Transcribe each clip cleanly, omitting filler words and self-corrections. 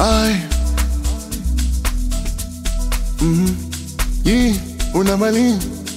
Ay, yeah, una malin.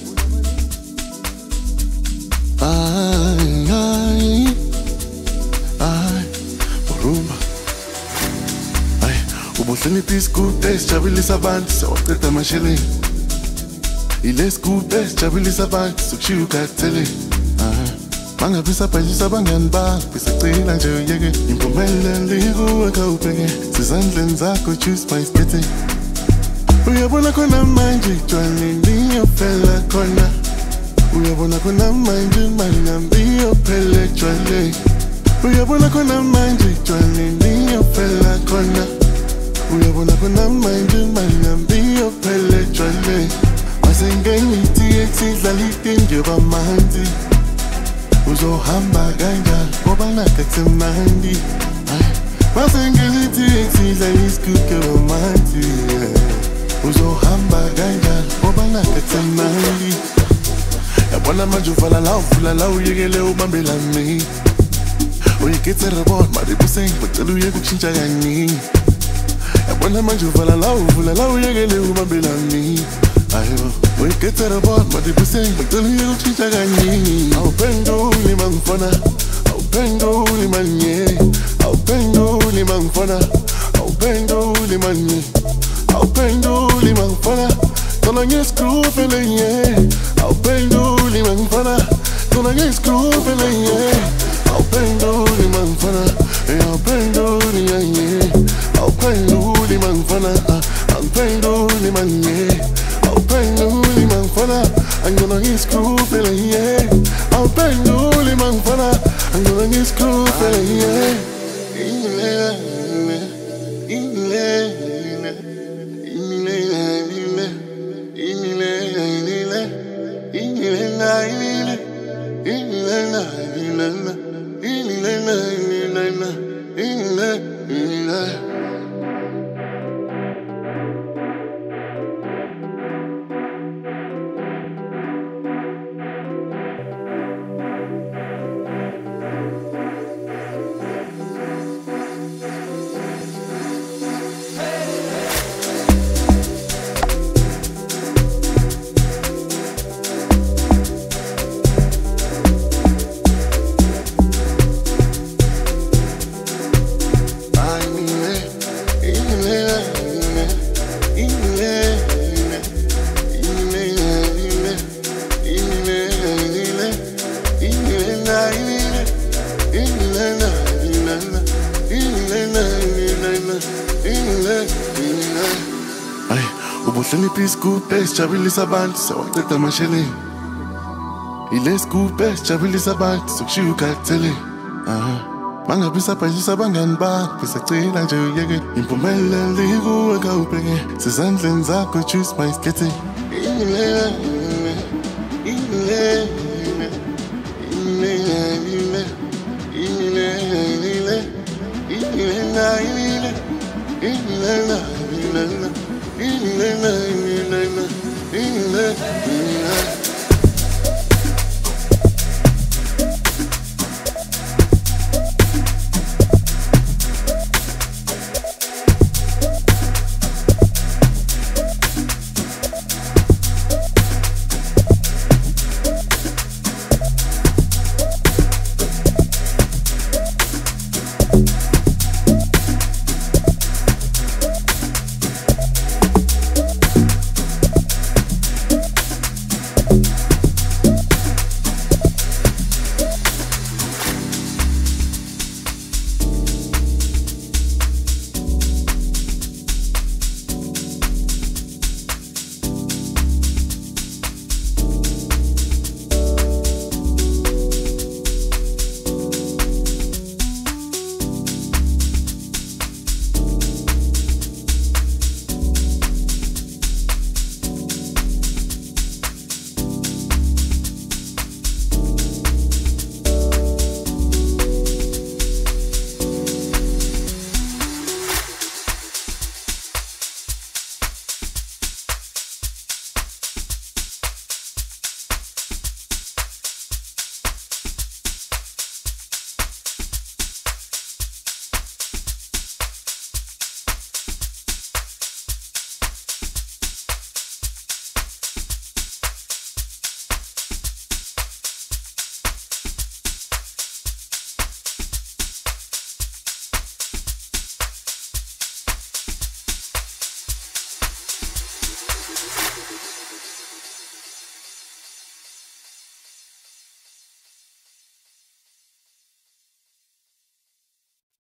Ay, urumba. Ay, ubuhleni piskupe sijabulisa abantu sawaqeda amasheleni. Ile skupe sijabulisa abantu sokushiya ukhathele. Mangabe sabhalisa abangani bakho besagcina nje uyeke impumelelo ikuwe khawubheke sezandleni zakho choose my sketting. Uyabona khona manje jwaleni iyophela khona. Uyabona khona manje imali ngambi iyophela jwaleni. Uyabona khona manje jwaleni iyophela khona. Uyabona khona manje imali ngambi iyophela jwaleni. Masengenithi eksidlala itinje bamanzi. Uzohamba kanjani ngoba nakatsemnandi. Masengenithi eksidlala isikuke bamanzi. Uzohamba kanjani ngoba nakatsemnandi. Yabona manje uvala la uvula la uyekele ubambelani. Uyeketse report mari kuseng bacela uyeke ukushintsha kaningi. Yabona manje uvala la uvula la uyekele ubambelani. Ayo uyeketse report mari kuseng bacela uyeke ukushintsha kaningi. Awuphenduli mangifona, awuphenduli manje, awuphenduli mangifona, awuphenduli manje, awuphenduli mangifona. Tona ngescrupe lenye, awuphenduli mangifona, tona ngescrupe lenye. Awuphenduli mangifona, awuphenduli manje, awuphenduli mangifona, awuphenduli manje, awuphenduli mangifona. I'm gonna get screwed feeling, yeah. Awuphenduli mangifona, I'm gonna get screwed feeling, yeah. Ubuhleni piskupe sijabulisa abantu sawaqeda amasheleni. Ile skupe sijabulisa abantu sokushiya ukhathele. Mangabe sabhalisa abangani bakho besagcina nje uyeke impumelelo ikuwe khawubheke sezandleni zakho choose my sketting.